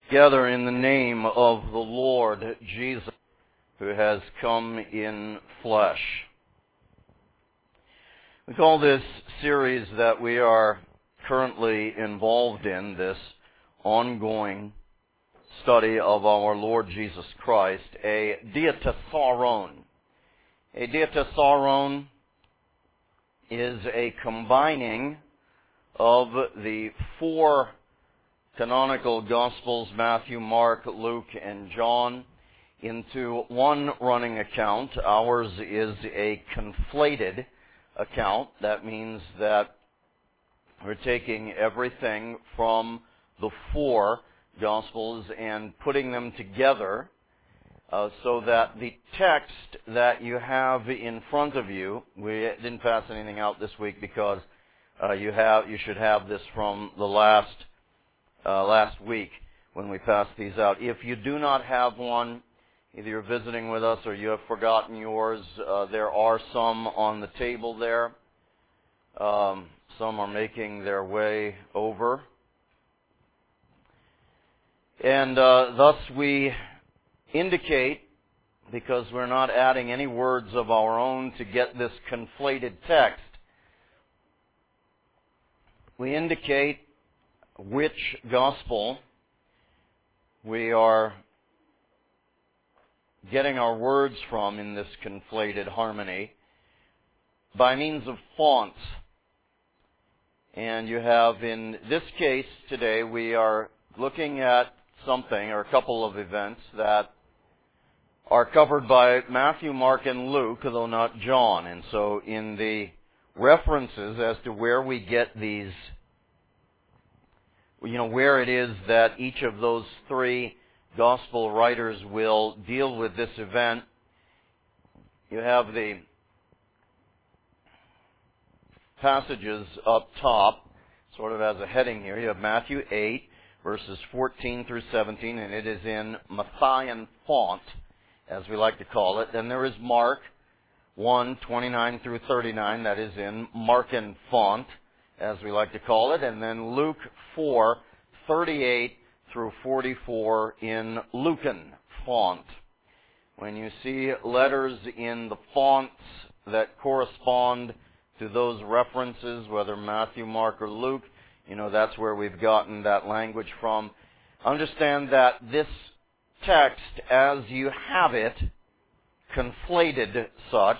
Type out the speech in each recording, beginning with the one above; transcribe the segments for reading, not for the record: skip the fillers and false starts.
gather in the name of the Lord Jesus, who has come in flesh. We call this series that we are currently involved in, this ongoing study of our Lord Jesus Christ, a diatessaron. A diatessaron is a combining of the four canonical Gospels, Matthew, Mark, Luke, and John, into one running account. Ours is a conflated account. That means that we're taking everything from the four Gospels and putting them together so that the text that you have in front of you, we didn't pass anything out this week because you should have this from the last week when we passed these out. If you do not have one, either you're visiting with us or you have forgotten yours, there are some on the table there. Some are making their way over. And thus we indicate, because we're not adding any words of our own to get this conflated text, we indicate which gospel we are getting our words from in this conflated harmony by means of fonts. And you have, in this case today, we are looking at something, or a couple of events, that are covered by Matthew, Mark, and Luke, though not John. And so in the references as to where we get these, where it is that each of those three gospel writers will deal with this event, you have the passages up top, sort of as a heading here. You have Matthew 8, verses 14 through 17, and it is in Matthean font, as we like to call it. Then there is Mark 1, 29 through 39, that is in Markan font, as we like to call it. And then Luke 4, 38 through 44 in Lucan font. When you see letters in the fonts that correspond to those references, whether Matthew, Mark, or Luke, that's where we've gotten that language from. Understand that this text, as you have it, conflated such,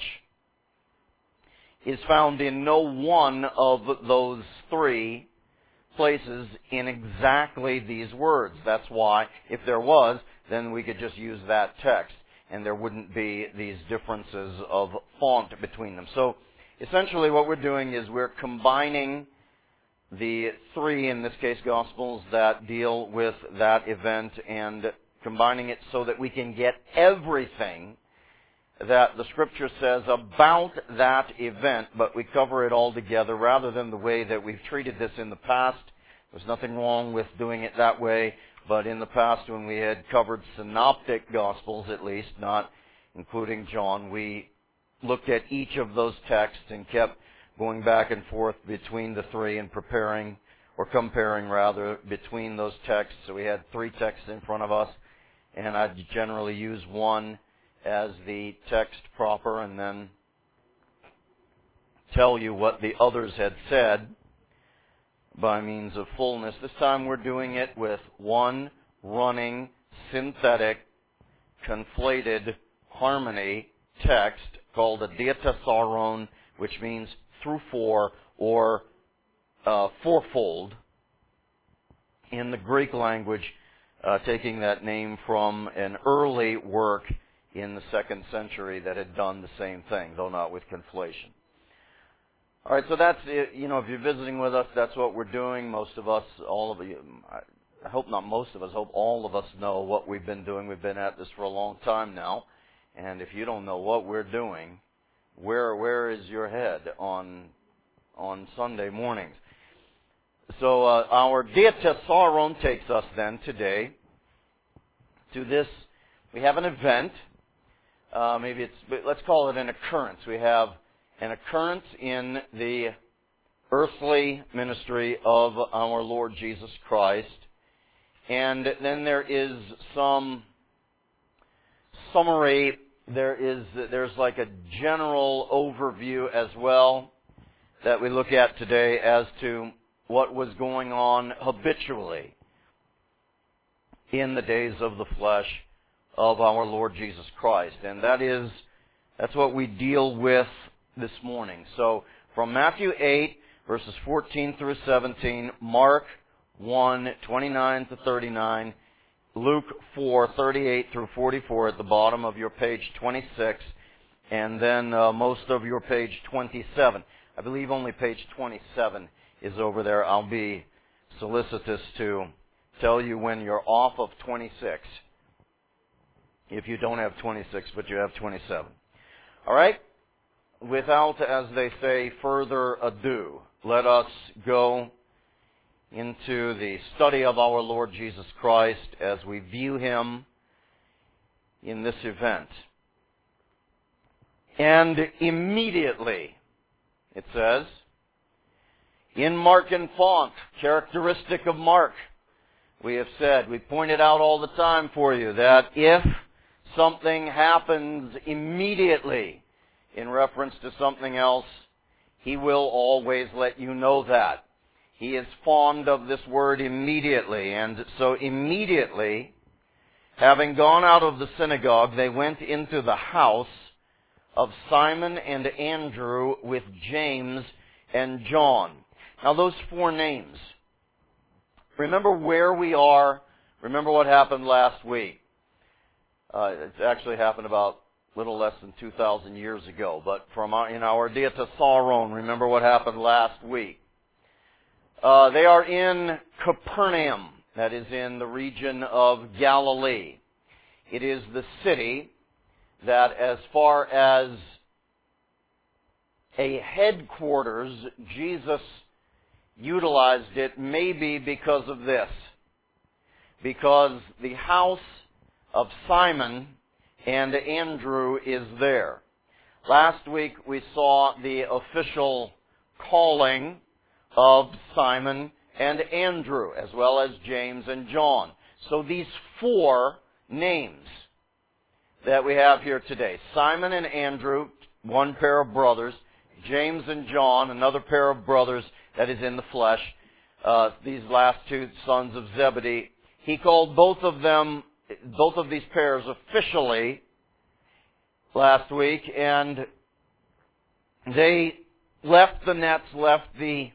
is found in no one of those three places in exactly these words. That's why, if there was, then we could just use that text, and there wouldn't be these differences of font between them. So, essentially what we're doing is we're combining the three, in this case, Gospels that deal with that event, and combining it so that we can get everything that the Scripture says about that event, but we cover it all together rather than the way that we've treated this in the past. There's nothing wrong with doing it that way, but in the past when we had covered synoptic Gospels, at least, not including John, we looked at each of those texts and kept going back and forth between the three and comparing between those texts. So we had three texts in front of us, and I'd generally use one as the text proper and then tell you what the others had said by means of fullness. This time we're doing it with one running, synthetic, conflated harmony text called a diatessaron, which means through four or fourfold in the Greek language, taking that name from an early work in the 2nd century that had done the same thing, though not with conflation. All right, so that's it. If you're visiting with us, that's what we're doing. Most of us, all of you, I hope not most of us, hope all of us know what we've been doing. We've been at this for a long time now, and if you don't know what we're doing, where is your head on Sunday mornings? So our diatessaron takes us then today to this. We have an event. Let's call it an occurrence. We have an occurrence in the earthly ministry of our Lord Jesus Christ. And then there is some summary. There's like a general overview as well that we look at today as to what was going on habitually in the days of the flesh of our Lord Jesus Christ. And that's what we deal with this morning. So from Matthew 8, verses 14 through 17, Mark 1, 29 to 39, Luke 4, 38 through 44 at the bottom of your page 26, and then most of your page 27. I believe only page 27 is over there. I'll be solicitous to tell you when you're off of 26, if you don't have 26, but you have 27. All right? Without, as they say, further ado, let us go into the study of our Lord Jesus Christ as we view Him in this event. And immediately, it says, in Markan font, characteristic of Mark, we have said, we pointed out all the time for you that if something happens immediately in reference to something else, he will always let you know that. He is fond of this word immediately. And so immediately, having gone out of the synagogue, they went into the house of Simon and Andrew with James and John. Now those four names. Remember where we are. Remember what happened last week. It actually happened about a little less than 2,000 years ago. But in our Dieta Sauron, remember what happened last week. They are in Capernaum, that is in the region of Galilee. It is the city that, as far as a headquarters, Jesus utilized it maybe because of this. Because the house of Simon and Andrew is there. Last week we saw the official calling of Simon and Andrew, as well as James and John. So these four names that we have here today, Simon and Andrew, one pair of brothers, James and John, another pair of brothers that is in the flesh, these last two sons of Zebedee. He called both of these pairs officially last week, and they left the nets, in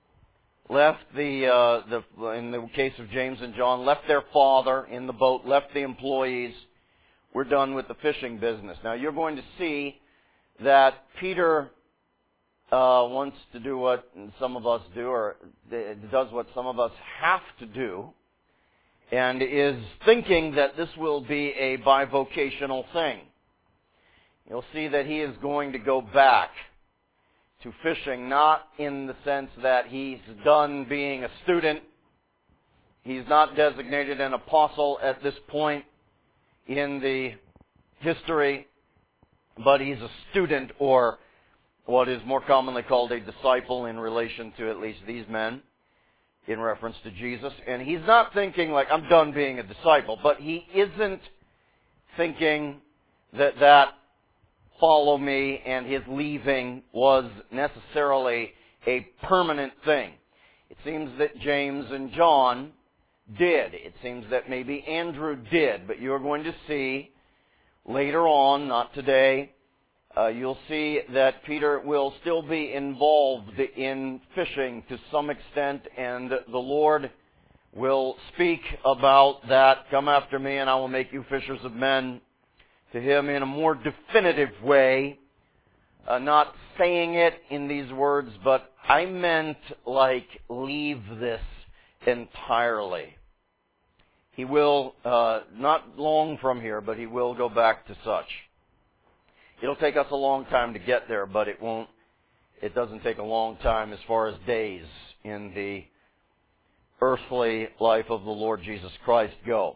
the case of James and John, left their father in the boat, left the employees. We're done with the fishing business. Now you're going to see that Peter wants to do what some of us do, or does what some of us have to do, and is thinking that this will be a bivocational thing. You'll see that he is going to go back to fishing, not in the sense that he's done being a student. He's not designated an apostle at this point in the history, but he's a student, or what is more commonly called a disciple in relation to at least these men, in reference to Jesus. And he's not thinking like, I'm done being a disciple, but he isn't thinking that follow me and his leaving was necessarily a permanent thing. It seems that James and John did. It seems that maybe Andrew did, but you're going to see later on, not today, you'll see that Peter will still be involved in fishing to some extent, and the Lord will speak about that, come after me and I will make you fishers of men, to him in a more definitive way, not saying it in these words, but I meant like leave this entirely. He will, not long from here, but he will go back to such. It'll take us a long time to get there, but it doesn't take a long time as far as days in the earthly life of the Lord Jesus Christ go.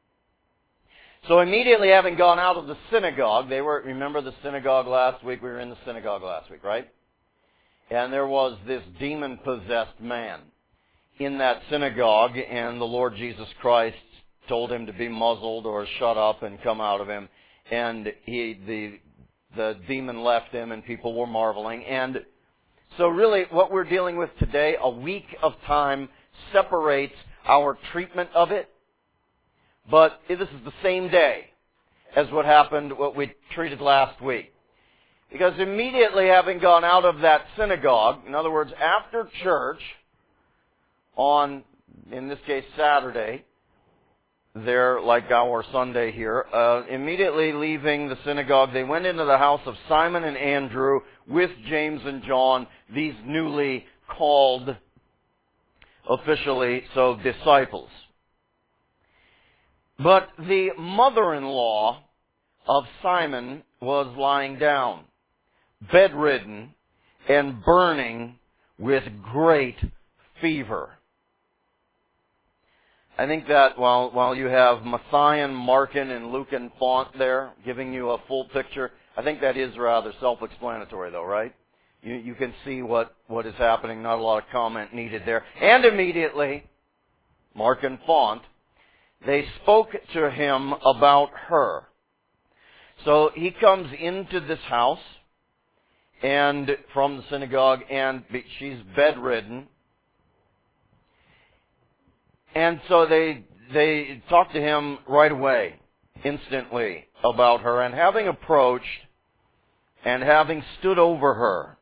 So immediately having gone out of the synagogue, remember the synagogue last week? We were in the synagogue last week, right? And there was this demon-possessed man. in that synagogue, and the Lord Jesus Christ told him to be muzzled or shut up and come out of him. And the demon left him, and people were marveling. And so really what we're dealing with today, a week of time separates our treatment of it. But this is the same day as what we treated last week. Because immediately having gone out of that synagogue, in other words, after church, on, in this case, Saturday, there, like our Sunday here, immediately leaving the synagogue, they went into the house of Simon and Andrew with James and John, these newly called, officially, so disciples. But the mother-in-law of Simon was lying down, bedridden and burning with great fever. I think that while you have Matthian, Markan, and Lucan font there giving you a full picture, I think that is rather self-explanatory though, right? You can see what is happening, not a lot of comment needed there. And immediately, Markan font, they spoke to him about her. So he comes into this house and from the synagogue, and she's bedridden. And so they talk to him right away, instantly, about her. And having approached and having stood over her,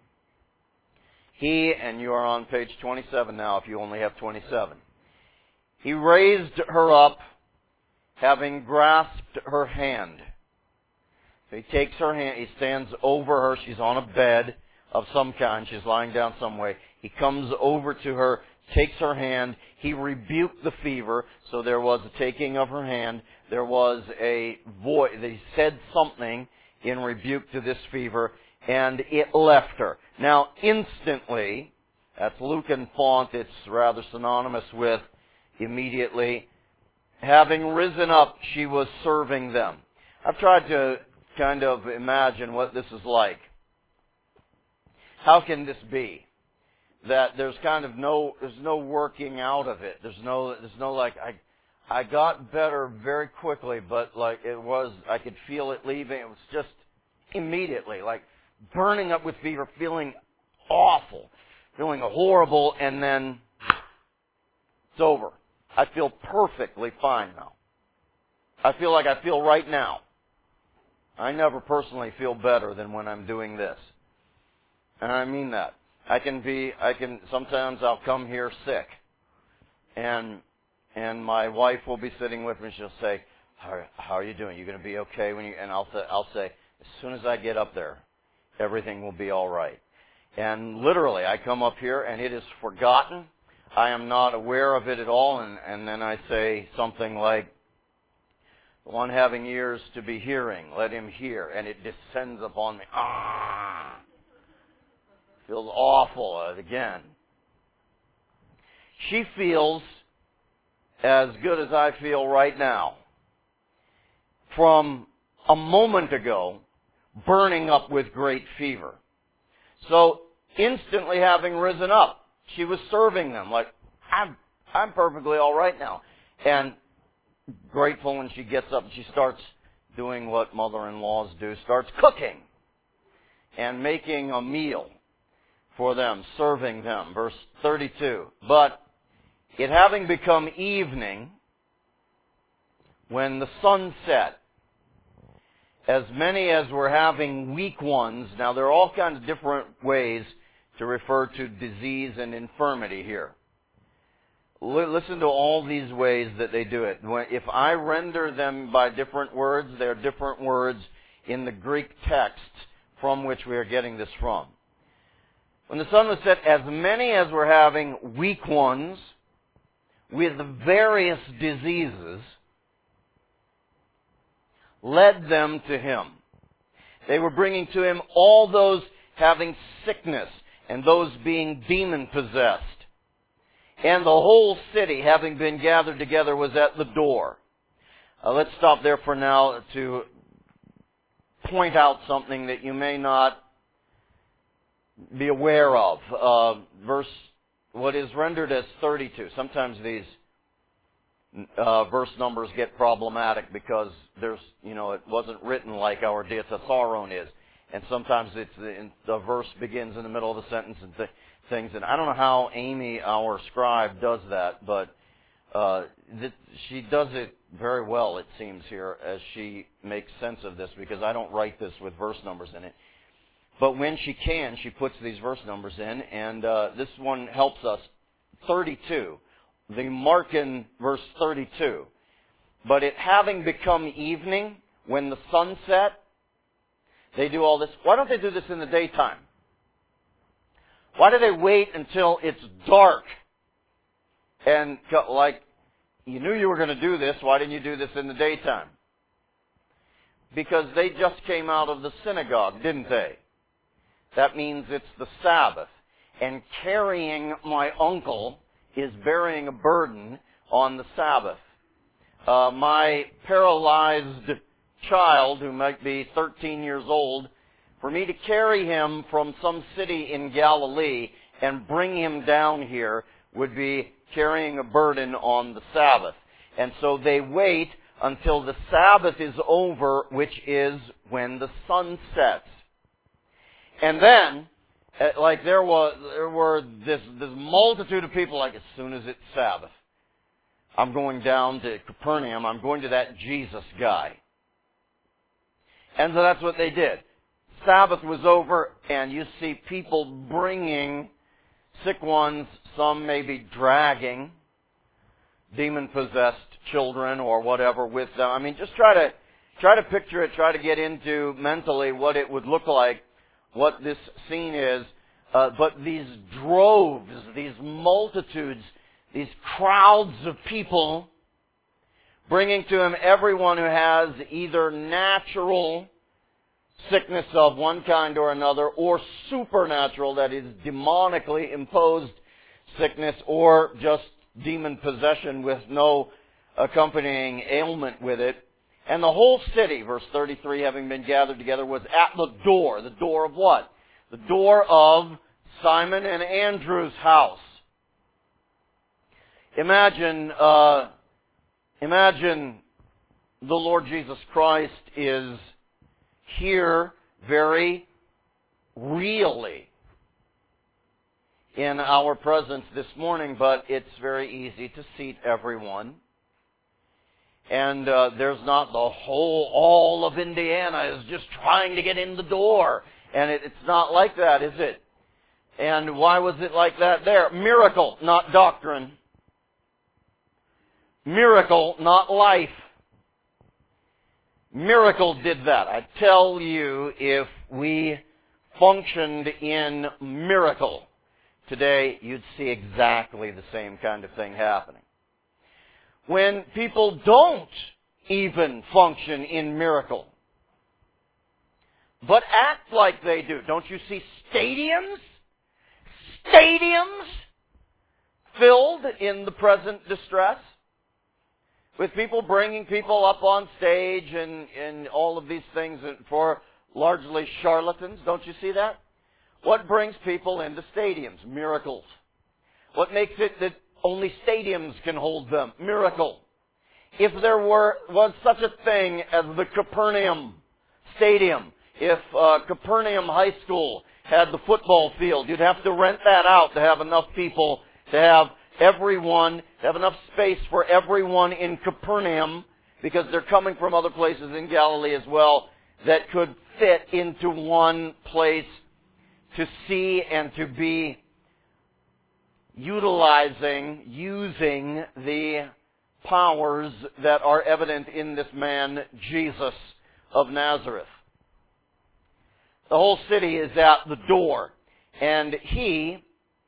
he, and you are on page 27 now if you only have 27, he raised her up, having grasped her hand. So he takes her hand, he stands over her, she's on a bed of some kind, she's lying down some way. He comes over to her, takes her hand, he rebuked the fever, so there was a taking of her hand, there was a voice, he said something in rebuke to this fever, and it left her. Now, instantly, that's Lucan font, it's rather synonymous with immediately, having risen up, she was serving them. I've tried to kind of imagine what this is like. How can this be? That there's kind of no working out of it. There's no like, I got better very quickly, but like I could feel it leaving. It was just immediately, like burning up with fever, feeling awful, feeling horrible, and then it's over. I feel perfectly fine now. I feel like I feel right now. I never personally feel better than when I'm doing this. And I mean that. Sometimes I'll come here sick. And my wife will be sitting with me, she'll say, how are you doing? You going to be okay and I'll say, as soon as I get up there, everything will be all right. And literally, I come up here and it is forgotten. I am not aware of it at all, and then I say something like, the one having ears to be hearing, let him hear, and it descends upon me. Feels awful again. She feels as good as I feel right now. From a moment ago, burning up with great fever. So, instantly having risen up, she was serving them like, I'm perfectly all right now. And grateful when she gets up and she starts doing what mother-in-laws do, starts cooking and making a meal for them, serving them. Verse 32. But it having become evening, when the sun set, as many as were having weak ones, now there are all kinds of different ways to refer to disease and infirmity here. Listen to all these ways that they do it. If I render them by different words, they're different words in the Greek text from which we are getting this from. When the sun was set, as many as were having weak ones with various diseases led them to him. They were bringing to him all those having sickness and those being demon-possessed. And the whole city, having been gathered together, was at the door. Let's stop there for now to point out something that you may not be aware of. Verse what is rendered as 32. Sometimes these verse numbers get problematic because it wasn't written like our diatessaron is. And sometimes the verse begins in the middle of the sentence and things. And I don't know how Amy, our scribe, does that, but she does it very well, it seems here, as she makes sense of this, because I don't write this with verse numbers in it. But when she can, she puts these verse numbers in, and this one helps us. 32, the Markan verse 32. But it having become evening, when the sun set, they do all this. Why don't they do this in the daytime? Why do they wait until it's dark? And like, you knew you were going to do this, why didn't you do this in the daytime? Because they just came out of the synagogue, didn't they? That means it's the Sabbath. And carrying my uncle is bearing a burden on the Sabbath. My paralyzed child, who might be 13 years old, for me to carry him from some city in Galilee and bring him down here would be carrying a burden on the Sabbath. And so they wait until the Sabbath is over, which is when the sun sets. And then, there were this multitude of people, like, as soon as it's Sabbath, I'm going down to Capernaum, I'm going to that Jesus guy. And so that's what they did. Sabbath was over, and you see people bringing sick ones, some maybe dragging demon-possessed children or whatever with them. I mean, just try to picture it, try to get into mentally what it would look like, what this scene is. But these droves, these multitudes, these crowds of people, bringing to him everyone who has either natural sickness of one kind or another, or supernatural, that is demonically imposed sickness, or just demon possession with no accompanying ailment with it. And the whole city, verse 33, having been gathered together, was at the door. The door of what? The door of Simon and Andrew's house. Imagine the Lord Jesus Christ is here very really in our presence this morning, but it's very easy to seat everyone. And there's not all of Indiana is just trying to get in the door. And it's not like that, is it? And why was it like that there? Miracle, not doctrine. Miracle, not life. Miracle did that. I tell you, if we functioned in miracle today, you'd see exactly the same kind of thing happening. When people don't even function in miracle, but act like they do, don't you see stadiums filled in the present distress? With people bringing people up on stage and all of these things for largely charlatans. Don't you see that? What brings people into stadiums? Miracles. What makes it that only stadiums can hold them? Miracle. If there was such a thing as the Capernaum Stadium, if Capernaum High School had the football field, you'd have to rent that out to have enough people, to have enough space for everyone in Capernaum, because they're coming from other places in Galilee as well, that could fit into one place to see and to be using the powers that are evident in this man, Jesus of Nazareth. The whole city is at the door, and he,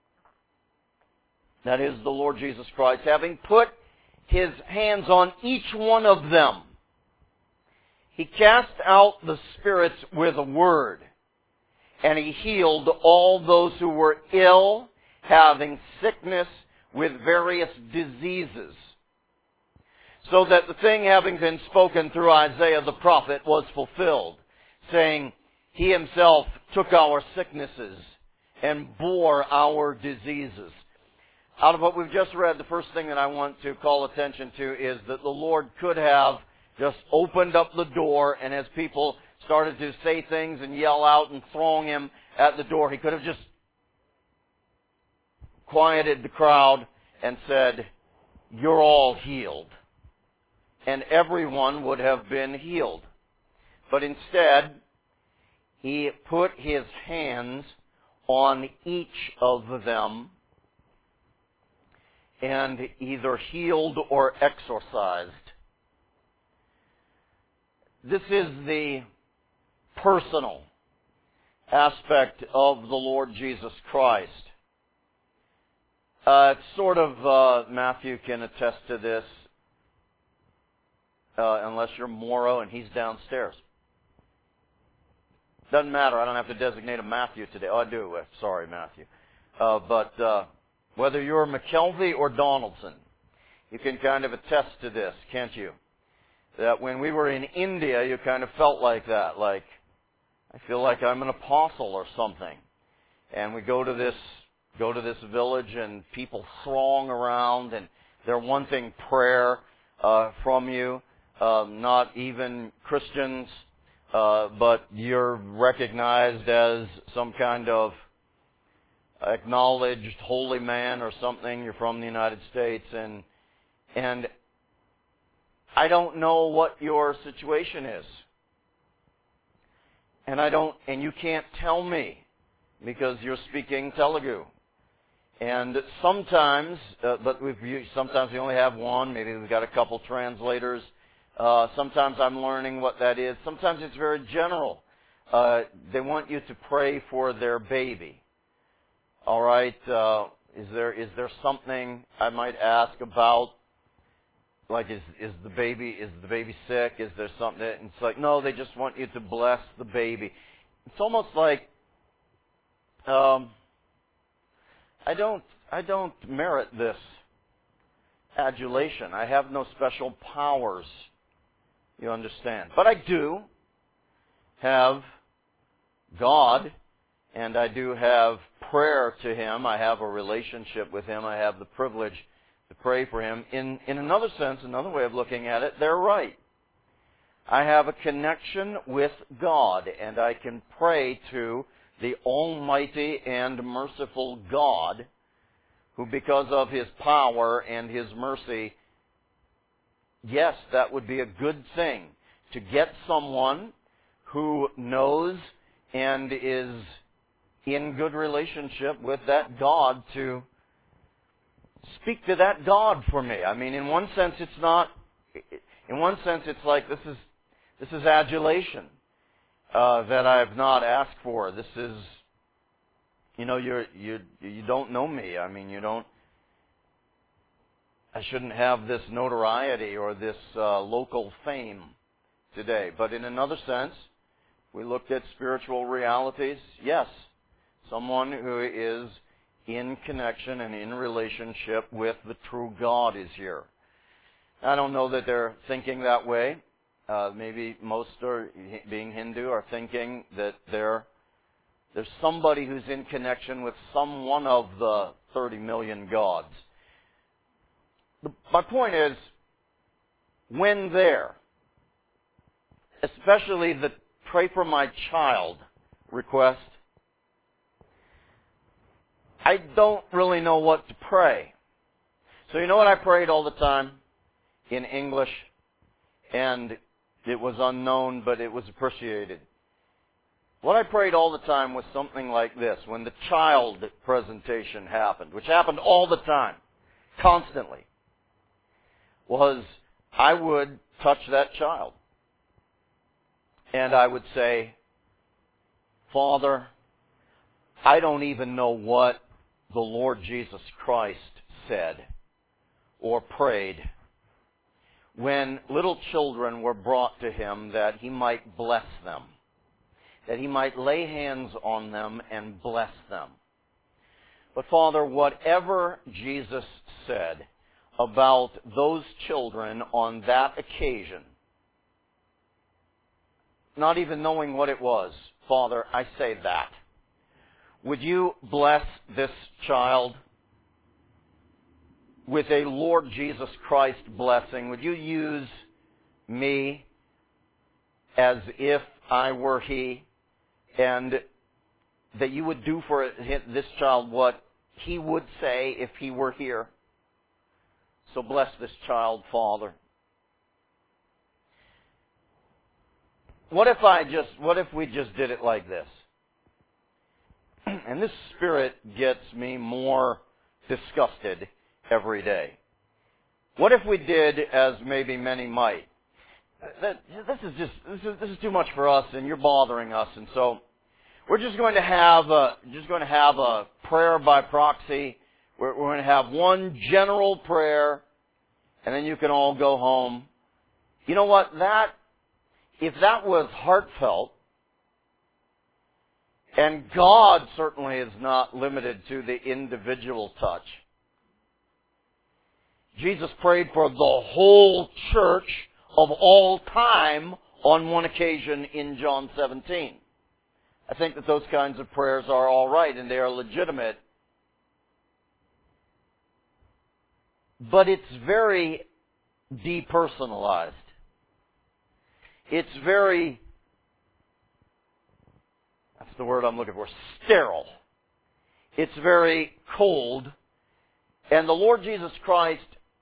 that is the Lord Jesus Christ, having put his hands on each one of them, he cast out the spirits with a word, and he healed all those who were ill, having sickness with various diseases. So that the thing having been spoken through Isaiah the prophet was fulfilled, saying, he himself took our sicknesses and bore our diseases. out of what we've just read, the first thing that I want to call attention to is that the Lord could have just opened up the door, and as people started to say things and yell out and throng Him at the door, He could have just quieted the crowd and said, "You're all healed." And everyone would have been healed. But instead, He put His hands on each of them and either healed or exorcised. This is the personal aspect of the Lord Jesus Christ. It's sort of, Matthew can attest to this, unless you're Morrow and he's downstairs. Doesn't matter, I don't have to designate a Matthew today. Oh, I do, sorry Matthew. But whether you're McKelvey or Donaldson, you can kind of attest to this, can't you? That when we were in India, you kind of felt like that, like, I feel like I'm an apostle or something. And we go to this village and people throng around and they're wanting prayer from you, not even Christians, but you're recognized as some kind of acknowledged holy man or something. You're from the United States, and I don't know what your situation is. And you can't tell me because you're speaking Telugu. And sometimes, sometimes we only have one, maybe we've got a couple translators. Sometimes I'm learning what that is. Sometimes it's very general. They want you to pray for their baby. All right, is there something I might ask about? Like, is the baby sick? Is there something? And it's like, no, they just want you to bless the baby. It's almost like, I don't merit this adulation. I have no special powers, you understand. But I do have God, and I do have prayer to Him. I have a relationship with Him. I have the privilege to pray for Him. In another sense, another way of looking at it, they're right. I have a connection with God, and I can pray to the Almighty and merciful God, who because of His power and His mercy, yes, that would be a good thing, to get someone who knows and is in good relationship with that God to speak to that God for me. I mean, in one sense it's like this is adulation that I have not asked for. This is, you don't know me. I mean, I shouldn't have this notoriety or this local fame today. But in another sense, we looked at spiritual realities. Yes, someone who is in connection and in relationship with the true God is here. I don't know that they're thinking that way. Maybe most are, being Hindu, are thinking that there's somebody who's in connection with some one of the 30 million gods. My point is, when there, especially the pray for my child request, I don't really know what to pray. So you know what I prayed all the time? In English, and it was unknown, but it was appreciated. What I prayed all the time was something like this. When the child presentation happened, which happened all the time, constantly, was I would touch that child. And I would say, Father, I don't even know what the Lord Jesus Christ said or prayed when little children were brought to Him that He might bless them, that He might lay hands on them and bless them. But Father, whatever Jesus said about those children on that occasion, not even knowing what it was, Father, I say that. Would you bless this child? with a Lord Jesus Christ blessing, would you use me as if I were He, and that you would do for this child what He would say if He were here? So bless this child, Father. What if we just did it like this? And this spirit gets me more disgusted every day. What if we did as maybe many might? This is too much for us, and you're bothering us, and so we're just going to have a prayer by proxy. We're going to have one general prayer, and then you can all go home. You know what? If that was heartfelt, and God certainly is not limited to the individual touch. Jesus prayed for the whole church of all time on one occasion in John 17. I think that those kinds of prayers are all right and they are legitimate. But it's very depersonalized. It's very, that's the word I'm looking for, sterile. It's very cold. And the Lord Jesus Christ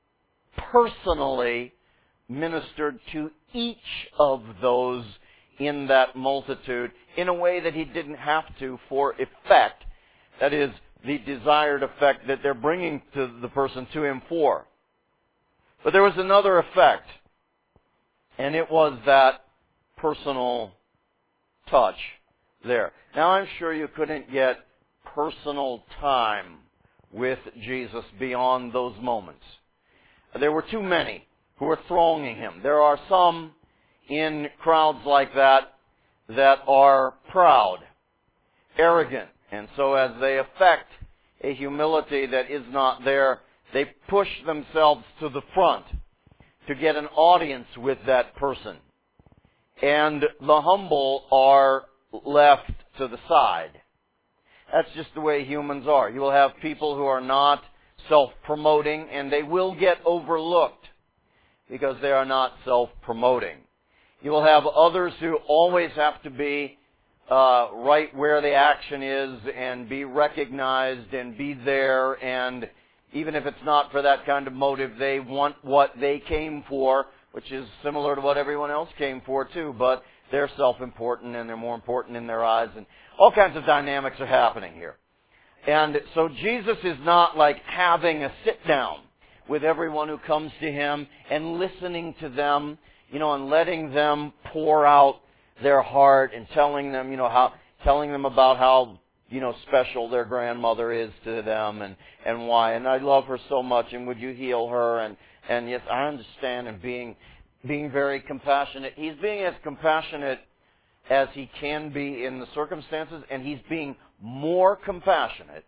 personally ministered to each of those in that multitude in a way that He didn't have to for effect. That is, the desired effect that they're bringing to the person to Him for. But there was another effect, and it was that personal touch there. Now, I'm sure you couldn't get personal time with Jesus beyond those moments. There were too many who were thronging Him. There are some in crowds like that are proud, arrogant, and so as they affect a humility that is not there, they push themselves to the front to get an audience with that person. And the humble are left to the side. That's just the way humans are. You will have people who are not self-promoting, and they will get overlooked because they are not self-promoting. You will have others who always have to be right where the action is and be recognized and be there, and even if it's not for that kind of motive, they want what they came for, which is similar to what everyone else came for too, but they're self-important and they're more important in their eyes, and all kinds of dynamics are happening here. And so Jesus is not like having a sit-down with everyone who comes to Him and listening to them, and letting them pour out their heart and telling them, telling them about how, special their grandmother is to them and why. And I love her so much, and would you heal her? And yes, I understand, and being very compassionate. He's being as compassionate as he can be in the circumstances, and he's being more compassionate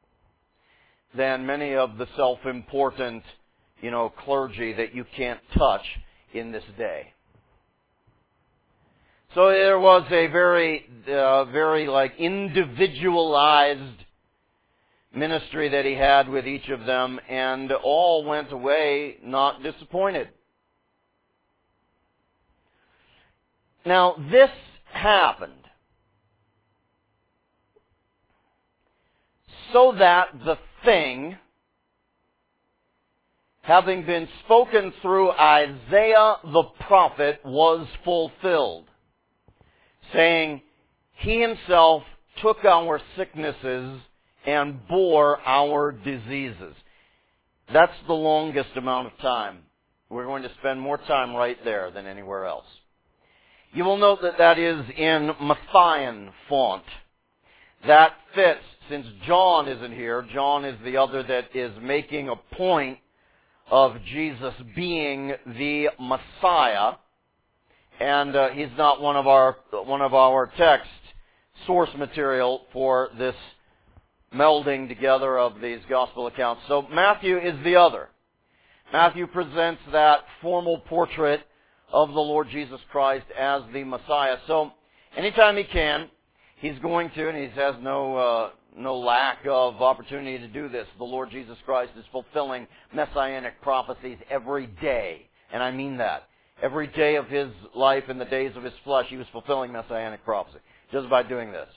than many of the self-important, clergy that you can't touch in this day. So there was a very individualized ministry that he had with each of them, and all went away not disappointed. Now, this happened so that the thing, having been spoken through Isaiah the prophet, was fulfilled, saying, He Himself took our sicknesses and bore our diseases. That's the longest amount of time. We're going to spend more time right there than anywhere else. You will note that is in Matthean font. That fits, since John isn't here. John is the other that is making a point of Jesus being the Messiah, and he's not one of our text source material for this melding together of these gospel accounts. So Matthew is the other. Matthew presents that formal portrait of the Lord Jesus Christ as the Messiah. So anytime he can, he's going to, and he has no no lack of opportunity to do this. The Lord Jesus Christ is fulfilling messianic prophecies every day. And I mean that. Every day of His life and the days of His flesh, He was fulfilling messianic prophecy. Just by doing this.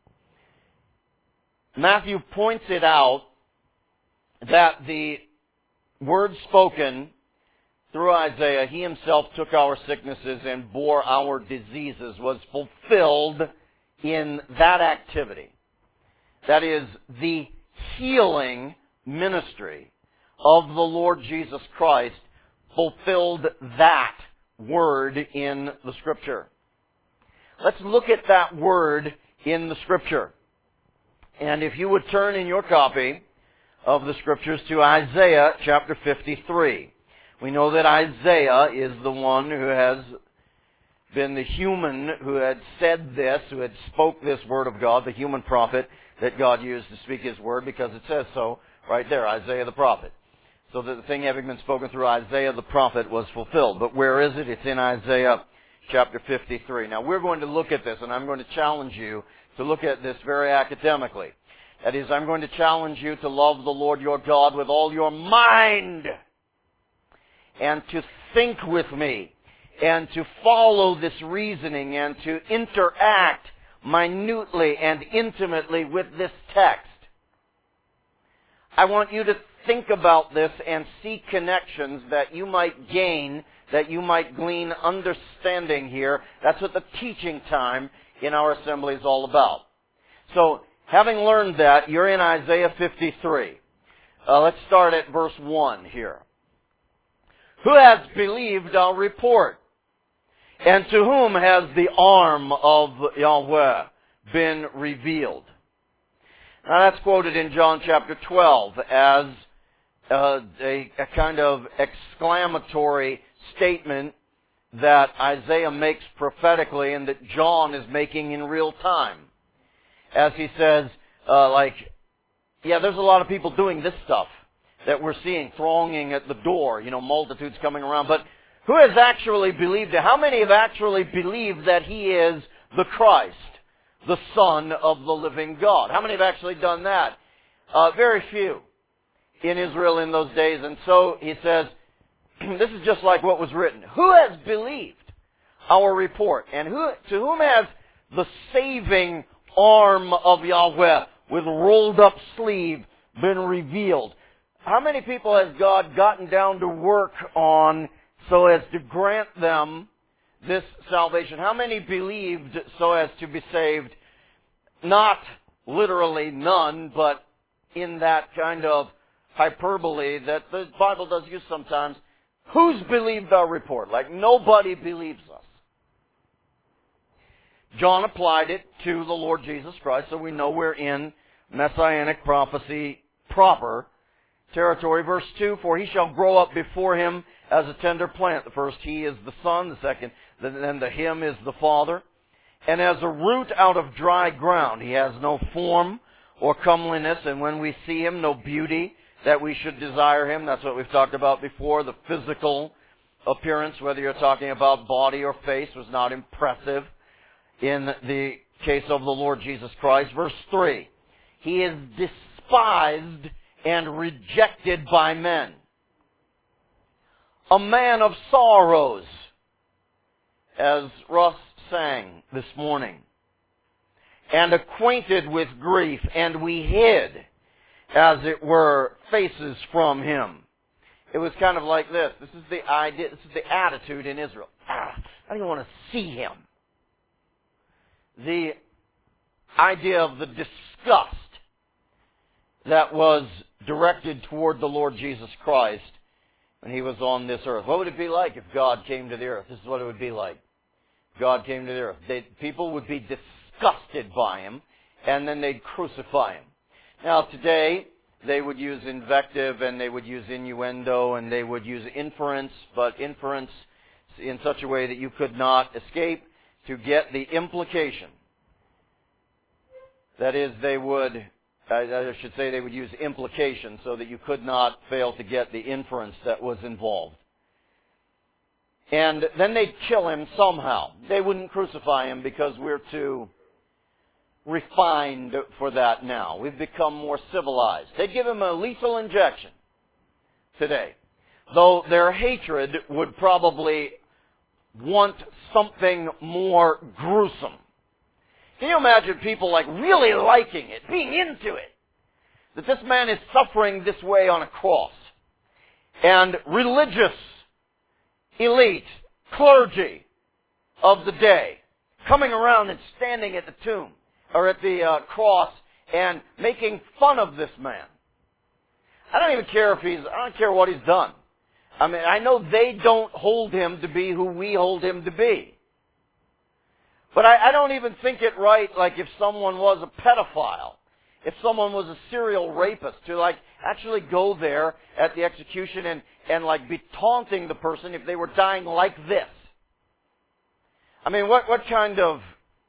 Matthew points it out that the word spoken through Isaiah, He Himself took our sicknesses and bore our diseases, was fulfilled in that activity. That is, the healing ministry of the Lord Jesus Christ fulfilled that word in the Scripture. Let's look at that word in the Scripture. And if you would turn in your copy of the Scriptures to Isaiah chapter 53. We know that Isaiah is the one who has been the human who had said this, who had spoke this word of God, the human prophet that God used to speak His word, because it says so right there, Isaiah the prophet. So that the thing having been spoken through Isaiah the prophet was fulfilled. But where is it? It's in Isaiah chapter 53. Now we're going to look at this, and I'm going to challenge you to look at this very academically. That is, I'm going to challenge you to love the Lord your God with all your mind, and to think with me, and to follow this reasoning, and to interact minutely and intimately with this text. I want you to think about this and see connections that you might gain, that you might glean understanding here. That's what the teaching time in our assembly is all about. So, having learned that, you're in Isaiah 53. Let's start at verse 1 here. Who has believed our report? And to whom has the arm of Yahweh been revealed? Now that's quoted in John chapter 12 as a kind of exclamatory statement that Isaiah makes prophetically and that John is making in real time. As he says, there's a lot of people doing this stuff that we're seeing thronging at the door, multitudes coming around. But who has actually believed it? How many have actually believed that He is the Christ, the Son of the living God? How many have actually done that? Very few in Israel in those days. And so he says, this is just like what was written. Who has believed our report? And to whom has the saving arm of Yahweh with rolled up sleeve been revealed? How many people has God gotten down to work on so as to grant them this salvation? How many believed so as to be saved? Not literally none, but in that kind of hyperbole that the Bible does use sometimes. Who's believed our report? Like nobody believes us. John applied it to the Lord Jesus Christ, so we know we're in Messianic prophecy proper territory. Verse 2, for He shall grow up before Him as a tender plant. The first He is the Son, the second, then the Him is the Father. And as a root out of dry ground, He has no form or comeliness, and when we see Him, no beauty that we should desire Him. That's what we've talked about before. The physical appearance, whether you're talking about body or face, was not impressive in the case of the Lord Jesus Christ. Verse 3, He is despised and rejected by men, a man of sorrows, as Russ sang this morning, and acquainted with grief, and we hid, as it were, faces from Him. It was kind of like this. This is the idea, this is the attitude in Israel. I don't want to see Him. The idea of the disgust that was directed toward the Lord Jesus Christ when He was on this earth. What would it be like if God came to the earth? This is what it would be like. God came to the earth. People would be disgusted by Him, and then they'd crucify Him. Now today, they would use invective, and they would use innuendo, and they would use inference, but inference in such a way that you could not escape to get the implication. That is, they would use implication so that you could not fail to get the inference that was involved. And then they'd kill Him somehow. They wouldn't crucify Him because we're too refined for that now. We've become more civilized. They'd give him a lethal injection today. Though their hatred would probably want something more gruesome. Can you imagine people like really liking it, being into it? That this man is suffering this way on a cross. And religious elite, clergy of the day, coming around and standing at the tomb, or at the cross, and making fun of this man. I don't even care I don't care what he's done. I mean, I know they don't hold him to be who we hold him to be. But I don't even think it right, like if someone was a pedophile, if someone was a serial rapist, to like actually go there at the execution and like be taunting the person if they were dying like this. I mean, what kind of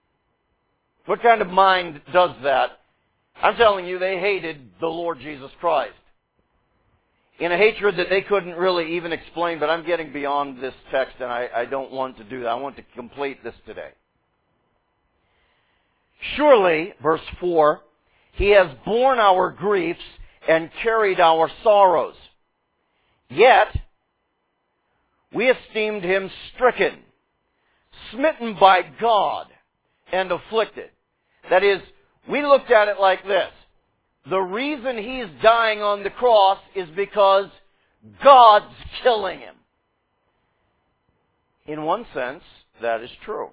mind does that? I'm telling you, they hated the Lord Jesus Christ in a hatred that they couldn't really even explain, but I'm getting beyond this text, and I don't want to do that. I want to complete this today. Surely, verse 4, He has borne our griefs and carried our sorrows. Yet, we esteemed Him stricken, smitten by God, and afflicted. That is, we looked at it like this. The reason He's dying on the cross is because God's killing Him. In one sense, that is true.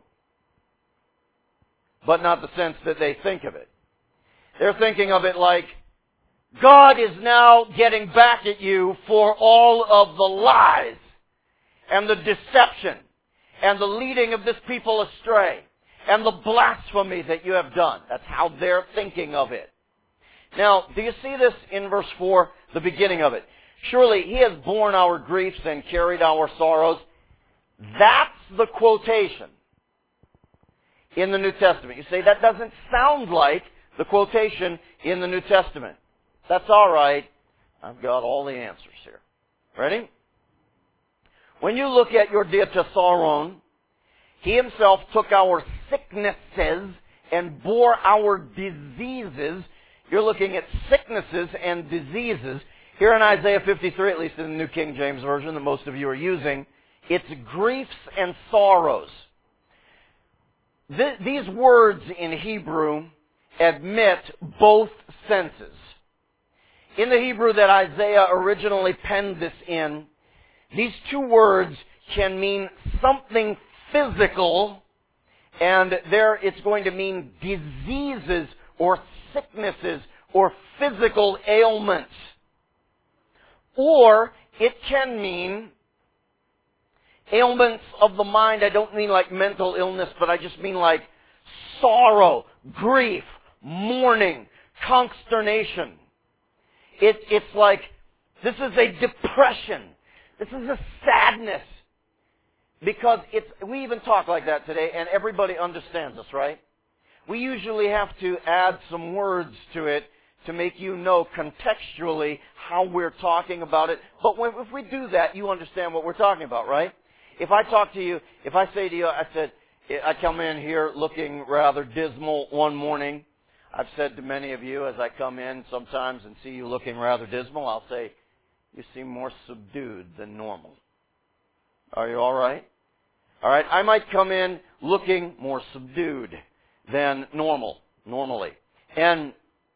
But not the sense that they think of it. They're thinking of it like, God is now getting back at you for all of the lies and the deception and the leading of this people astray and the blasphemy that you have done. That's how they're thinking of it. Now, do you see this in verse 4, the beginning of it? Surely He has borne our griefs and carried our sorrows. That's the quotation in the New Testament. You say, that doesn't sound like the quotation in the New Testament. That's all right. I've got all the answers here. Ready? When you look at your diatessaron, He Himself took our sicknesses and bore our diseases. You're looking at sicknesses and diseases. Here in Isaiah 53, at least in the New King James Version that most of you are using, it's griefs and sorrows. These words in Hebrew admit both senses. In the Hebrew that Isaiah originally penned this in, these two words can mean something physical, and there it's going to mean diseases or sicknesses or physical ailments. Or it can mean ailments of the mind. I don't mean like mental illness, but I just mean like sorrow, grief, mourning, consternation. It's like, this is a depression. This is a sadness. Because we even talk like that today, and everybody understands us, right? We usually have to add some words to it to make you know contextually how we're talking about it. But if we do that, you understand what we're talking about, right? If I talk to you, if I say to you, I come in here looking rather dismal one morning. I've said to many of you as I come in sometimes and see you looking rather dismal, I'll say, you seem more subdued than normal. Are you all right? All right, I might come in looking more subdued than normally. And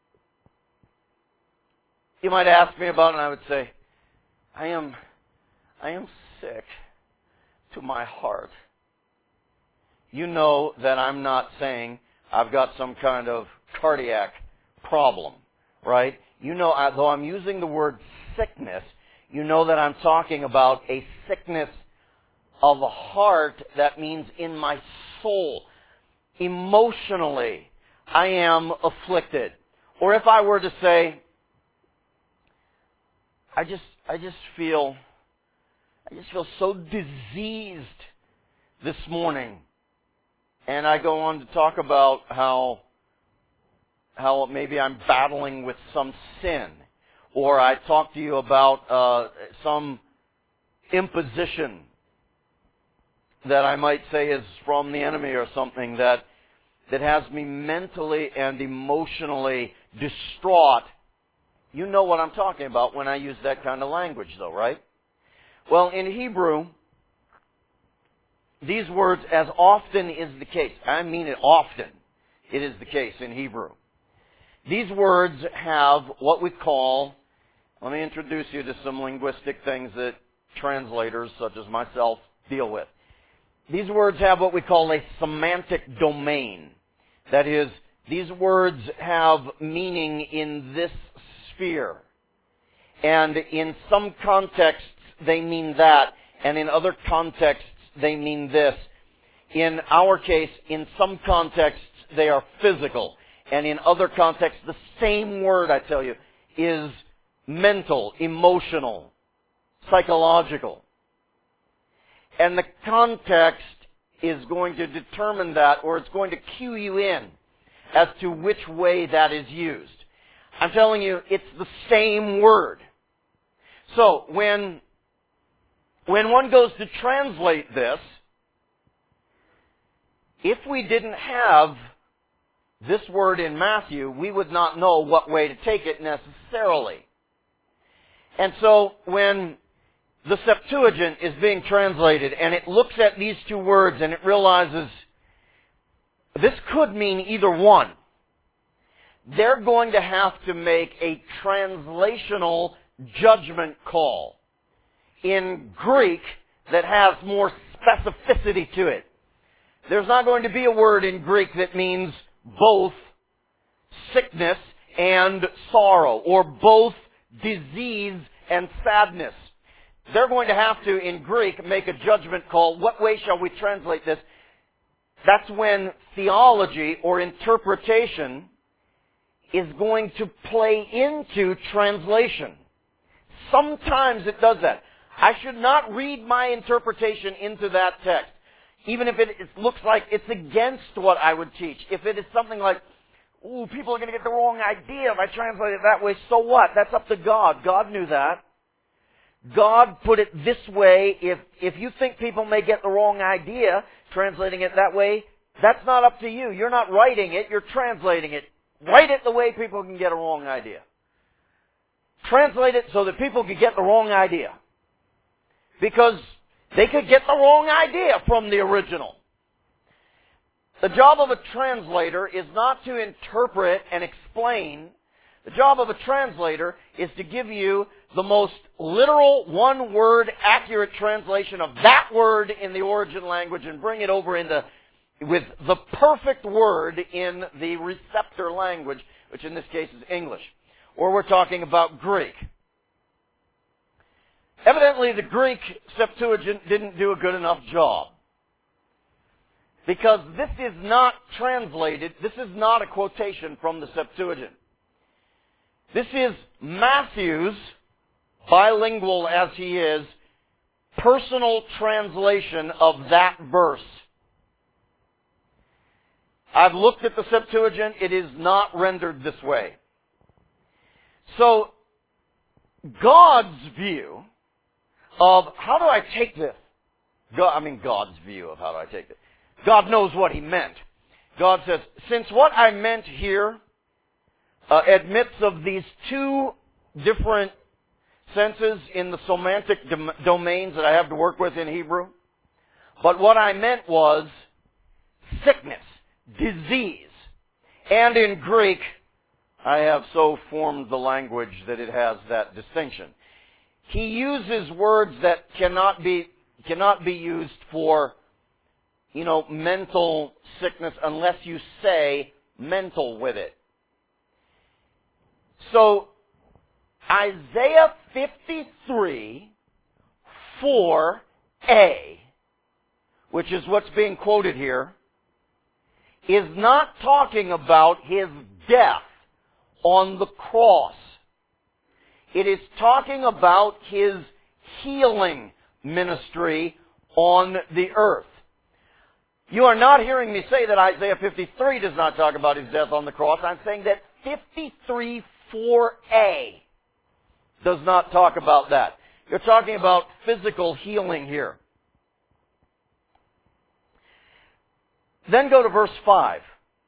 you might ask me about it, and I would say, I am sick to my heart. You know that I'm not saying I've got some kind of cardiac problem, right? You know, though I'm using the word sickness, you know that I'm talking about a sickness of the heart. That means in my soul. Emotionally, I am afflicted. Or if I were to say, I just feel so diseased this morning. And I go on to talk about how maybe I'm battling with some sin. Or I talk to you about some imposition that I might say is from the enemy or something that that has me mentally and emotionally distraught. You know what I'm talking about when I use that kind of language, though, right? Well, in Hebrew, these words, as often is the case, I mean it often, it is the case in Hebrew. These words have what we call, let me introduce you to some linguistic things that translators such as myself deal with. These words have what we call a semantic domain. That is, these words have meaning in this sphere. And in some contexts, they mean that. And in other contexts, they mean this. In our case, in some contexts, they are physical. And in other contexts, the same word, I tell you, is mental, emotional, psychological. And the context is going to determine that, or it's going to cue you in as to which way that is used. I'm telling you, it's the same word. So, when one goes to translate this, if we didn't have this word in Matthew, we would not know what way to take it necessarily. And so, when the Septuagint is being translated and it looks at these two words and it realizes this could mean either one, they're going to have to make a translational judgment call in Greek that has more specificity to it. There's not going to be a word in Greek that means both sickness and sorrow, or both disease and sadness. They're going to have to, in Greek, make a judgment call. What way shall we translate this? That's when theology or interpretation is going to play into translation. Sometimes it does that. I should not read my interpretation into that text, even if it looks like it's against what I would teach. If it is something like, ooh, people are going to get the wrong idea if I translate it that way, so what? That's up to God. God knew that. God put it this way. If you think people may get the wrong idea translating it that way, that's not up to you. You're not writing it, you're translating it. Write it the way people can get a wrong idea. Translate it so that people can get the wrong idea. Because they could get the wrong idea from the original. The job of a translator is not to interpret and explain. The job of a translator is to give you the most literal, one-word, accurate translation of that word in the origin language and bring it over with the perfect word in the receptor language, which in this case is English. Or we're talking about Greek. Evidently, the Greek Septuagint didn't do a good enough job. Because this is not translated, this is not a quotation from the Septuagint. This is Matthew's, bilingual as he is, personal translation of that verse. I've looked at the Septuagint, it is not rendered this way. So, God's view of how do I take this? God's view of how do I take this? God knows what He meant. God says, since what I meant here admits of these two different senses in the semantic domains that I have to work with in Hebrew, but what I meant was sickness, disease. And in Greek, I have so formed the language that it has that distinction. He uses words that cannot be used for, mental sickness unless you say mental with it. So, Isaiah 53, 4a, which is what's being quoted here, is not talking about His death on the cross. It is talking about His healing ministry on the earth. You are not hearing me say that Isaiah 53 does not talk about His death on the cross. I'm saying that 53, 4a does not talk about that. You're talking about physical healing here. Then go to verse 5.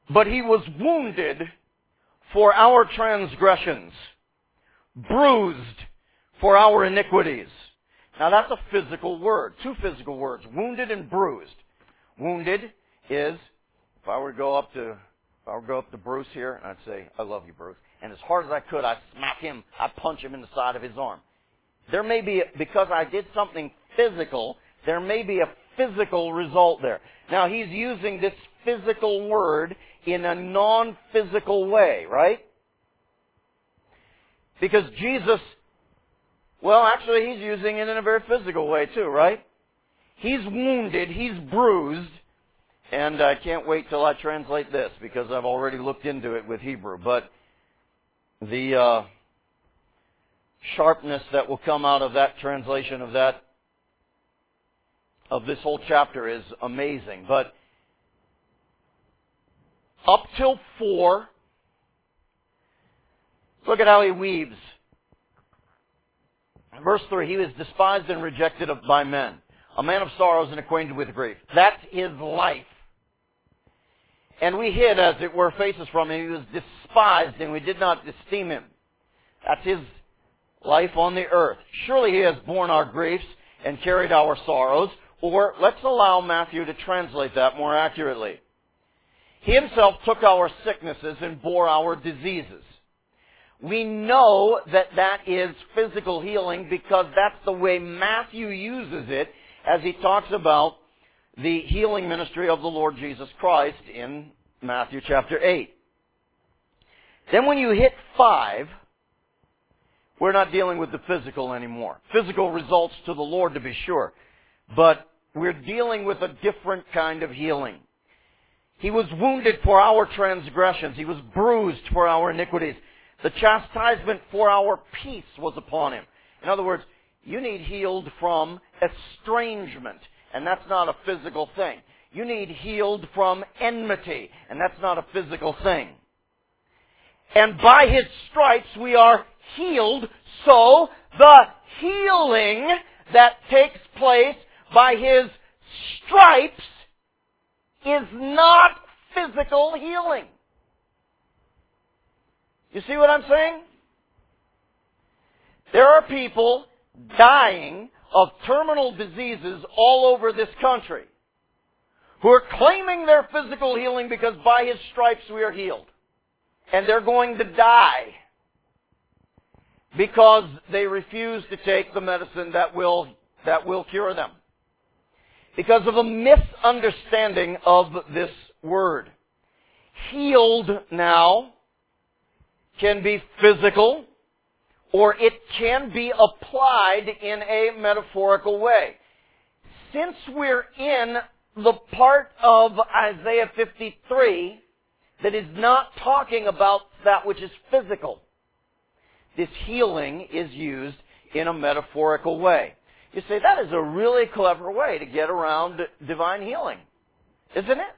But he was wounded for our transgressions, bruised for our iniquities. Now that's a physical word, two physical words, wounded and bruised. Wounded is, if I were to go up to Bruce here, I'd say, I love you, Bruce. And as hard as I could, I'd smack him, I'd punch him in the side of his arm. There may be, because I did something physical, there may be a physical result there. Now he's using this physical word in a non-physical way, right? Because Jesus, well, actually he's using it in a very physical way too, right? He's wounded, he's bruised, and I can't wait till I translate this because I've already looked into it with Hebrew. But the sharpness that will come out of that translation of this whole chapter is amazing. But up till 4, look at how he weaves. Verse 3, he was despised and rejected by men, a man of sorrows and acquainted with grief. That's his life. And we hid, as it were, faces from him. He was despised, and we did not esteem him. That's his life on the earth. Surely he has borne our griefs and carried our sorrows. Or let's allow Matthew to translate that more accurately. He himself took our sicknesses and bore our diseases. We know that that is physical healing because that's the way Matthew uses it as he talks about the healing ministry of the Lord Jesus Christ in Matthew chapter 8. Then when you hit 5, we're not dealing with the physical anymore. Physical results to the Lord, to be sure. But we're dealing with a different kind of healing. He was wounded for our transgressions. He was bruised for our iniquities. The chastisement for our peace was upon him. In other words, you need healed from estrangement, and that's not a physical thing. You need healed from enmity, and that's not a physical thing. And by his stripes we are healed, so the healing that takes place by his stripes is not physical healing. You see what I'm saying? There are people dying of terminal diseases all over this country who are claiming their physical healing because by his stripes we are healed. And they're going to die because they refuse to take the medicine that will cure them. Because of a misunderstanding of this word. Healed now can be physical, or it can be applied in a metaphorical way. Since we're in the part of Isaiah 53 that is not talking about that which is physical, this healing is used in a metaphorical way. You say, that is a really clever way to get around divine healing, isn't it?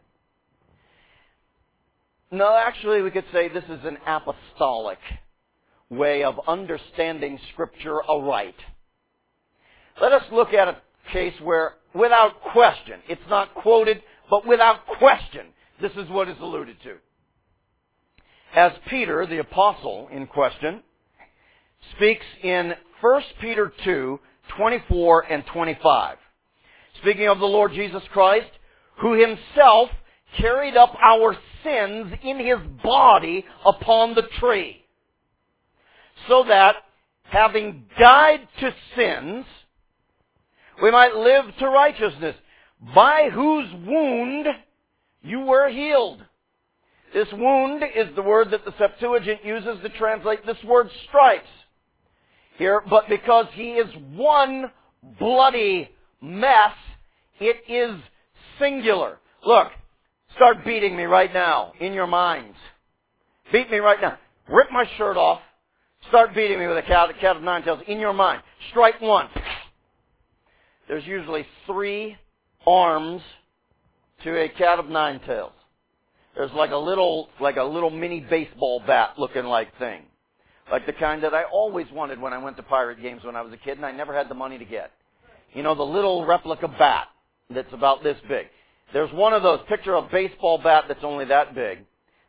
No, actually we could say this is an apostolic way of understanding Scripture aright. Let us look at a case where, without question, it's not quoted, but without question, this is what is alluded to. As Peter, the apostle in question, speaks in 1 Peter 2, 24 and 25. Speaking of the Lord Jesus Christ, who himself carried up our sins in his body upon the tree, so that, having died to sins, we might live to righteousness, by whose wound you were healed. This wound is the word that the Septuagint uses to translate this word stripes here, but because he is one bloody mess, it is singular. Look, start beating me right now in your minds. Beat me right now. Rip my shirt off. Start beating me with a cat of nine tails in your mind. Strike one. There's usually 3 arms to a cat of 9 tails. There's like a little mini baseball bat looking like thing. Like the kind that I always wanted when I went to pirate games when I was a kid and I never had the money to get. You know, the little replica bat that's about this big. There's one of those. Picture a baseball bat that's only that big.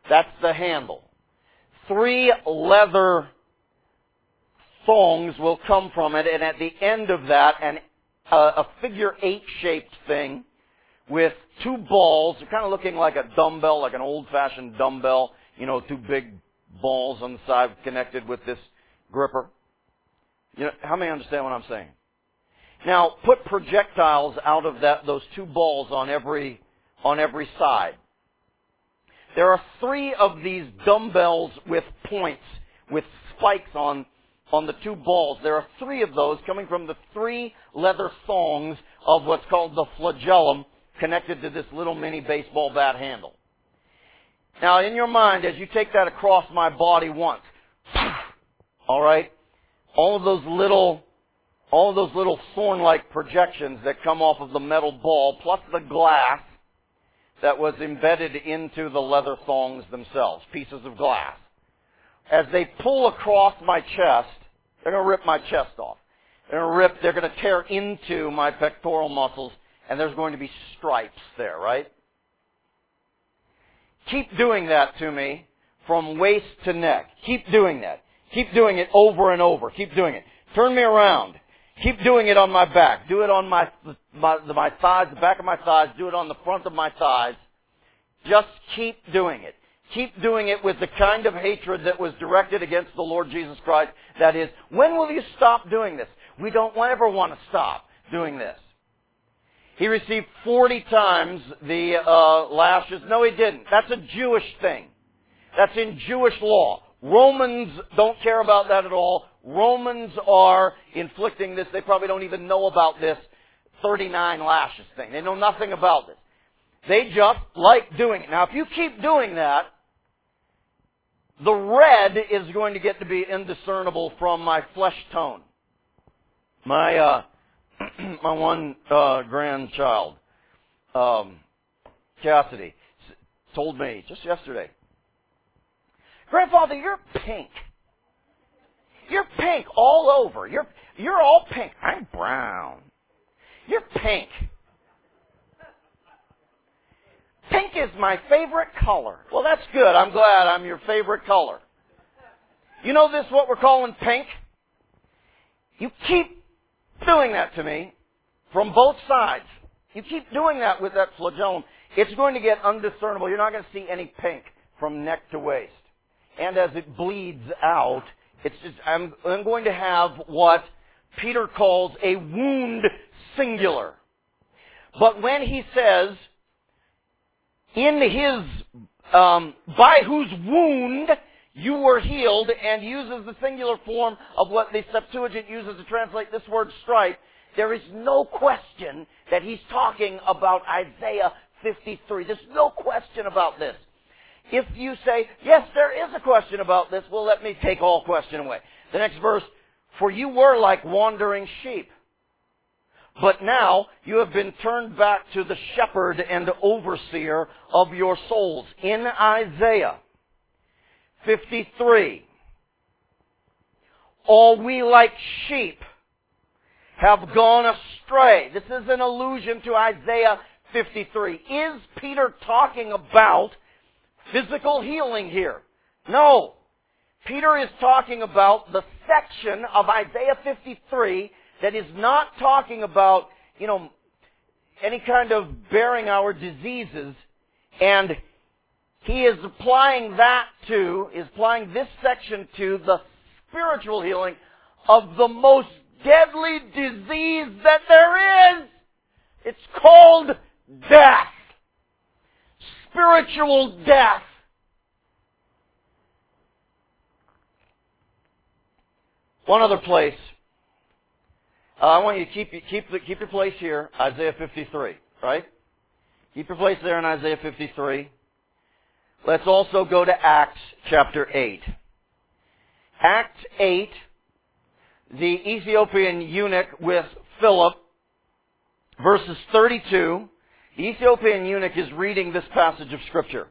That's the handle. 3 leather thongs will come from it, and at the end of that, a figure 8 shaped thing with 2 balls, kind of looking like a dumbbell, like an old-fashioned dumbbell, 2 big balls on the side connected with this gripper. How many understand what I'm saying? Now, put projectiles out of those 2 balls on every side. There are 3 of these dumbbells with points, with spikes on the 2 balls. There are 3 of those coming from the 3 leather thongs of what's called the flagellum, connected to this little mini baseball bat handle. Now, in your mind, as you take that across my body once, all right, all of those little thorn-like projections that come off of the metal ball, plus the glass that was embedded into the leather thongs themselves, pieces of glass. As they pull across my chest, they're going to rip my chest off. They're going to tear into my pectoral muscles, and there's going to be stripes there, right? Keep doing that to me from waist to neck. Keep doing that. Keep doing it over and over. Keep doing it. Turn me around. Keep doing it on my back. Do it on my thighs, the back of my thighs. Do it on the front of my thighs. Just keep doing it. Keep doing it with the kind of hatred that was directed against the Lord Jesus Christ. That is, when will you stop doing this? We don't ever want to stop doing this. He received 40 times the lashes. No, he didn't. That's a Jewish thing. That's in Jewish law. Romans don't care about that at all. Romans are inflicting this. They probably don't even know about this 39 lashes thing. They know nothing about this. They just like doing it. Now, if you keep doing that, the red is going to get to be indiscernible from my flesh tone. My one grandchild, Cassidy, told me just yesterday, "Grandfather, you're pink. You're pink all over. You're all pink. I'm brown. You're pink. Pink is my favorite color." Well, that's good. I'm glad I'm your favorite color. You know this, what we're calling pink? You keep doing that to me from both sides. You keep doing that with that flagellum. It's going to get undiscernible. You're not going to see any pink from neck to waist. And as it bleeds out, I'm going to have what Peter calls a wound singular. But when he says, in his, by whose wound you were healed, and uses the singular form of what the Septuagint uses to translate this word stripe, there is no question that he's talking about Isaiah 53. There's no question about this. If you say, yes, there is a question about this, well, let me take all question away. The next verse, "For you were like wandering sheep, but now you have been turned back to the shepherd and overseer of your souls." In Isaiah 53, "All we like sheep have gone astray." This is an allusion to Isaiah 53. Is Peter talking about physical healing here? No. Peter is talking about the section of Isaiah 53 that is not talking about, any kind of bearing our diseases, and he is applying this section to the spiritual healing of the most deadly disease that there is. It's called death. Spiritual death. One other place. I want you to keep your place here, Isaiah 53, right? Keep your place there in Isaiah 53. Let's also go to Acts chapter 8. Acts 8, the Ethiopian eunuch with Philip, verses 32. The Ethiopian eunuch is reading this passage of Scripture.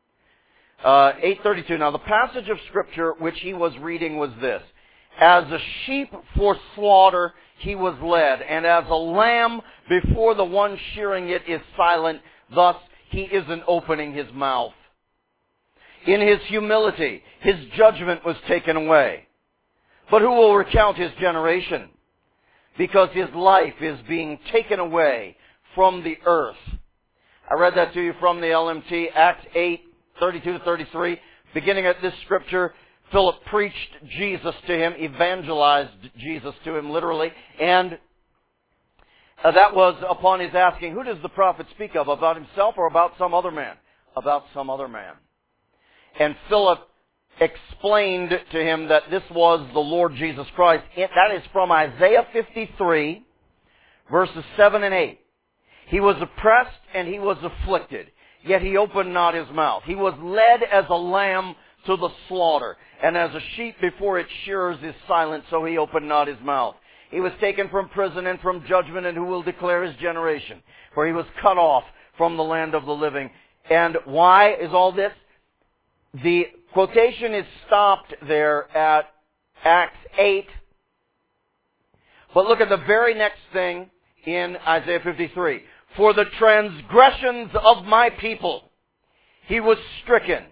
8:32. Now, the passage of Scripture which he was reading was this: "As a sheep for slaughter he was led, and as a lamb before the one shearing it is silent, thus he isn't opening his mouth. In his humility, his judgment was taken away. But who will recount his generation? Because his life is being taken away from the earth. I read that to you from the LMT, Acts 8, 32 to 33. Beginning at this scripture, Philip preached Jesus to him, evangelized Jesus to him literally, and that was upon his asking, who does the prophet speak of? About himself or about some other man? About some other man. And Philip explained to him that this was the Lord Jesus Christ. That is from Isaiah 53, verses 7 and 8. He was oppressed and he was afflicted, yet he opened not his mouth. He was led as a lamb to the slaughter, and as a sheep before its shearers is silent, so he opened not his mouth. He was taken from prison and from judgment, and who will declare his generation? For he was cut off from the land of the living. And why is all this? The quotation is stopped there at Acts 8. But look at the very next thing in Isaiah 53. For the transgressions of my people, he was stricken.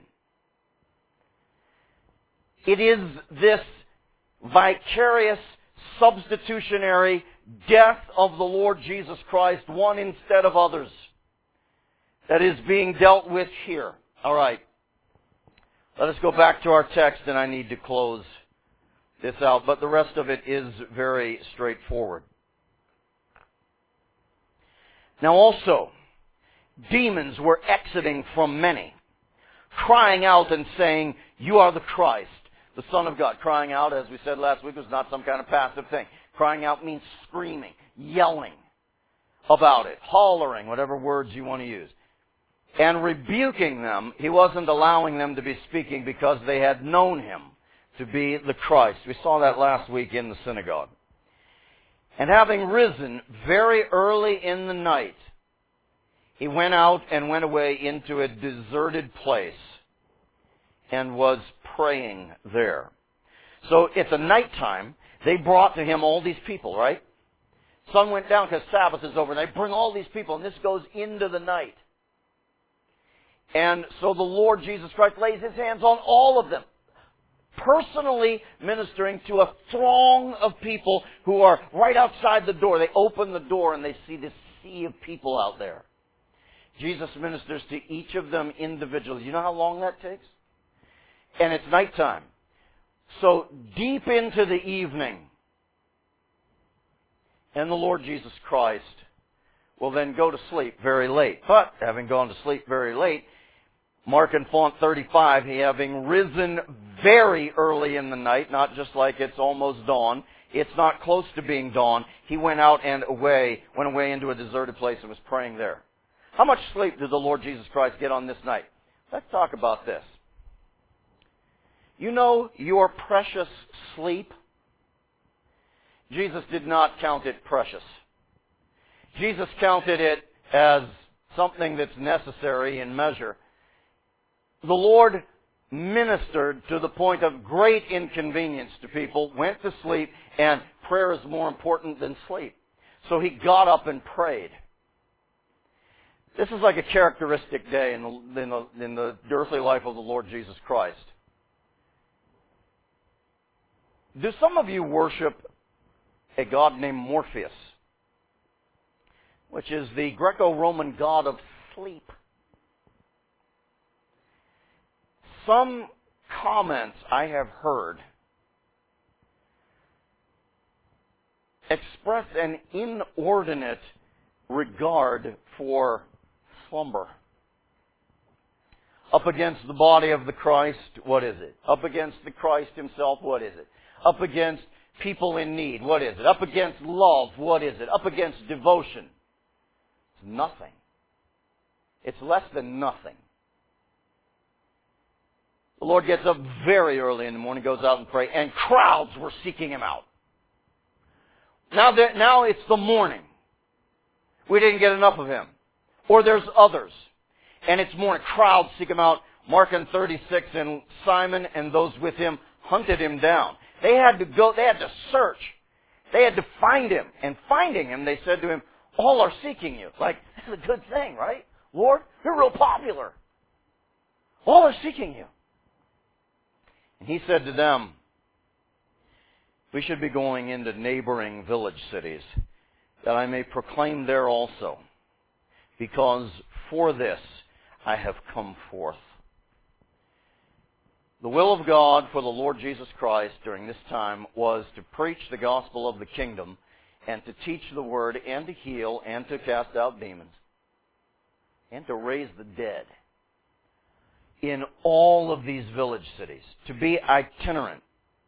It is this vicarious, substitutionary death of the Lord Jesus Christ, one instead of others, that is being dealt with here. All right. Let us go back to our text, and I need to close this out, but the rest of it is very straightforward. Now also, demons were exiting from many, crying out and saying, you are the Christ, the Son of God. Crying out, as we said last week, was not some kind of passive thing. Crying out means screaming, yelling about it, hollering, whatever words you want to use. And rebuking them, he wasn't allowing them to be speaking because they had known him to be the Christ. We saw that last week in the synagogue. And having risen very early in the night, he went out and went away into a deserted place and was praying there. So it's a nighttime. They brought to him all these people, right? Sun went down because Sabbath is over. And they bring all these people, and this goes into the night. And so the Lord Jesus Christ lays his hands on all of them, personally ministering to a throng of people who are right outside the door. They open the door and they see this sea of people out there. Jesus ministers to each of them individually. You know how long that takes? And it's nighttime. So deep into the evening, and the Lord Jesus Christ will then go to sleep very late. But having gone to sleep very late, Mark in font 35, he having risen very early in the night, not just like it's almost dawn, it's not close to being dawn, he went out and went away into a deserted place and was praying there. How much sleep did the Lord Jesus Christ get on this night? Let's talk about this. You know your precious sleep? Jesus did not count it precious. Jesus counted it as something that's necessary in measure. The Lord ministered to the point of great inconvenience to people, went to sleep, and prayer is more important than sleep. So he got up and prayed. This is like a characteristic day in the earthly life of the Lord Jesus Christ. Do some of you worship a god named Morpheus, which is the Greco-Roman god of sleep? Some comments I have heard express an inordinate regard for slumber. Up against the body of the Christ, what is it? Up against the Christ himself, what is it? Up against people in need, what is it? Up against love, what is it? Up against devotion. It's nothing. It's less than nothing. The Lord gets up very early in the morning, goes out and prays, and crowds were seeking him out. Now it's the morning. We didn't get enough of him. Or there's others. And it's morning. Crowds seek him out. Mark in 36, and Simon and those with him hunted him down. They had to go, they had to search. They had to find him. And finding him, they said to him, all are seeking you. Like, that's a good thing, right? Lord, you're real popular. All are seeking you. And he said to them, we should be going into neighboring village cities, that I may proclaim there also, because for this I have come forth. The will of God for the Lord Jesus Christ during this time was to preach the gospel of the kingdom and to teach the word and to heal and to cast out demons and to raise the dead in all of these village cities, to be itinerant.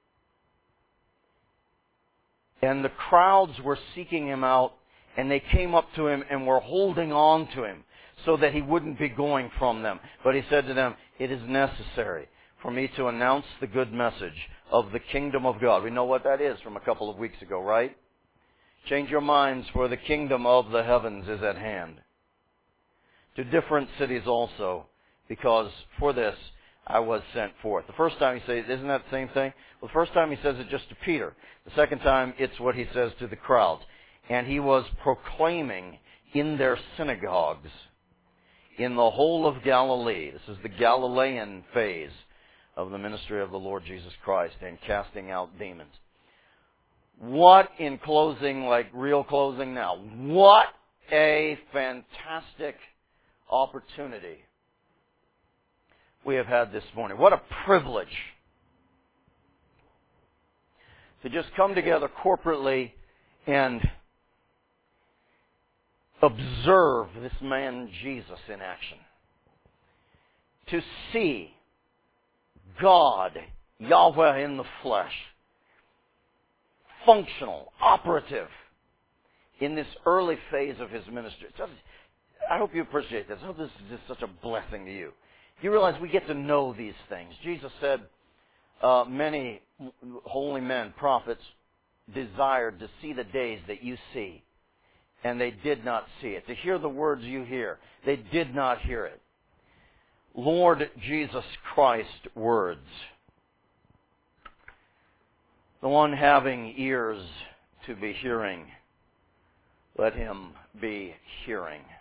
And the crowds were seeking him out, and they came up to him and were holding on to him so that he wouldn't be going from them. But he said to them, it is necessary for me to announce the good message of the kingdom of God. We know what that is from a couple of weeks ago, right? Change your minds, for the kingdom of the heavens is at hand. To different cities also, because for this I was sent forth. The first time he says, isn't that the same thing? Well, the first time he says it just to Peter. The second time it's what he says to the crowds. And he was proclaiming in their synagogues in the whole of Galilee. This is the Galilean phase of the ministry of the Lord Jesus Christ and casting out demons. What, in closing, like real closing now, what a fantastic opportunity we have had this morning. What a privilege to just come together corporately and observe this man Jesus in action. To see God, Yahweh in the flesh, functional, operative in this early phase of his ministry. I hope you appreciate this. I hope this is just such a blessing to you. You realize we get to know these things. Jesus said many holy men, prophets, desired to see the days that you see, and they did not see it. To hear the words you hear, they did not hear it. Lord Jesus Christ words. The one having ears to be hearing, let him be hearing.